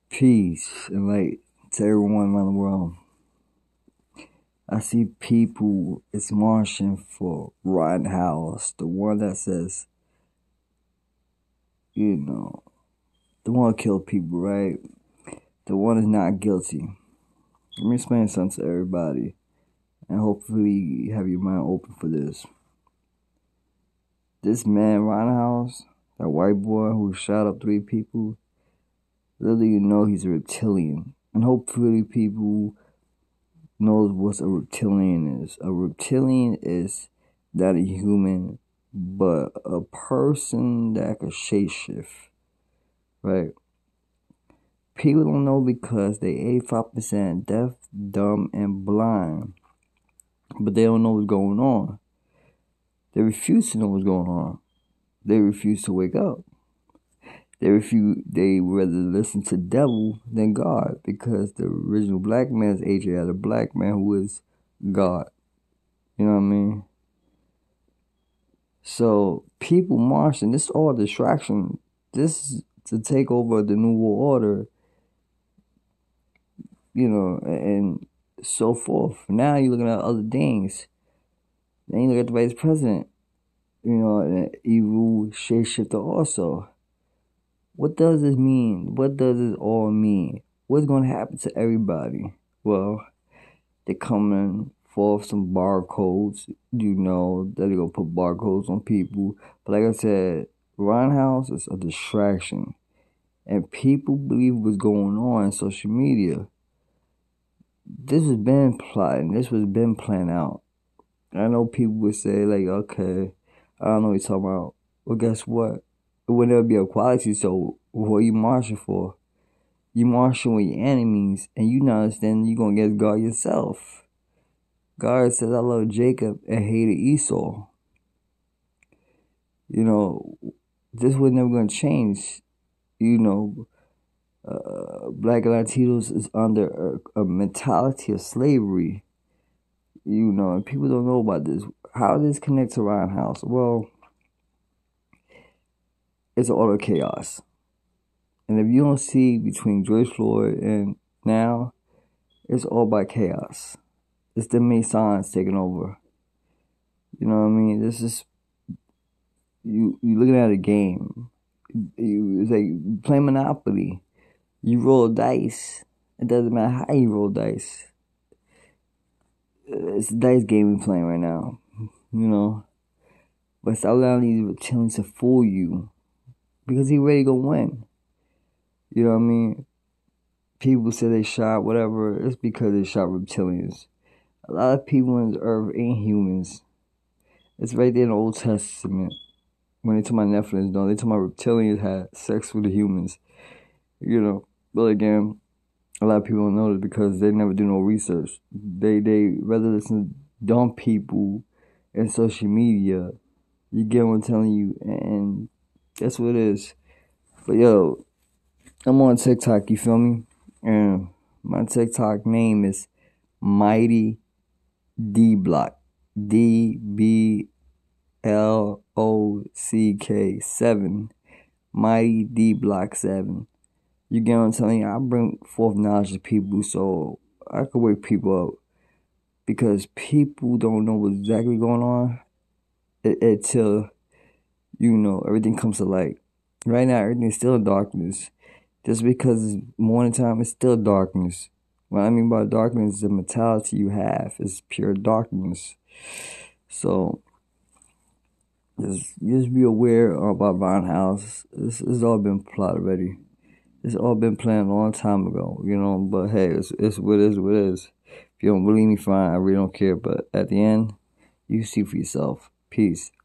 Peace and light to everyone around the world. I see people is marching for Rittenhouse, the one that says, the one who killed people, right? The one is not guilty. Let me explain something to everybody, and hopefully you have your mind open for this. This man, Rittenhouse, that white boy who shot up 3 people, little you know he's a reptilian. And hopefully people knows what a reptilian is. A reptilian is not a human, but a person that could shapeshift, right? People don't know because they 85% deaf, dumb, and blind, but they don't know what's going on. They refuse to know what's going on. They refuse to wake up. They rather listen to devil than God, because the original black man is AJ, the black man who is God. You know what I mean? So people marching, this is all distraction. This is to take over the New World Order, and so forth. Now you're looking at other things. Then you look at the vice president, an evil shapeshifter also. What does this mean? What does this all mean? What's going to happen to everybody? Well, they're coming forth some barcodes, that they're going to put barcodes on people. But like I said, Rittenhouse is a distraction. And people believe what's going on social media. This has been plotting. This was been planned out. I know people would say, like, okay, I don't know what you're talking about. Well, guess what? It would never be equality, so what are you marching for? You marching with your enemies, and you not understanding you're going to get God yourself. God says, I love Jacob and hated Esau. This was never going to change. Black Latinos is under a mentality of slavery. And people don't know about this. How does this connect to Rittenhouse? Well, it's all of chaos. And if you don't see between George Floyd and now, it's all by chaos. It's the Masons taking over. You know what I mean? This is, you looking at a game. It's like playing Monopoly. You roll dice. It doesn't matter how you roll dice. It's a dice game we're playing right now. But stop allowing these reptilians to fool you, because he ready to win. You know what I mean? People say they shot whatever. It's because they shot reptilians. A lot of people on this earth ain't humans. It's right there in the Old Testament. When they talk about Nephilim, they talk about reptilians had sex with the humans. But again, a lot of people don't know this because they never do no research. They rather listen to dumb people and social media. You get what I'm telling you, and that's what it is. But yo, I'm on TikTok, you feel me? And my TikTok name is Mighty D Block. DBLOCK 7. Mighty D Block 7. You get what I'm telling you? I bring forth knowledge to people so I can wake people up. Because people don't know what's exactly going on until, everything comes to light. Right now, everything's still in darkness. Just because it's morning time, it's still darkness. What I mean by darkness is the mentality you have. It's pure darkness. So, just be aware about Rittenhouse. This has all been plotted already. It's all been planned a long time ago, But hey, it's what it is. If you don't believe me, fine. I really don't care. But at the end, you see for yourself. Peace.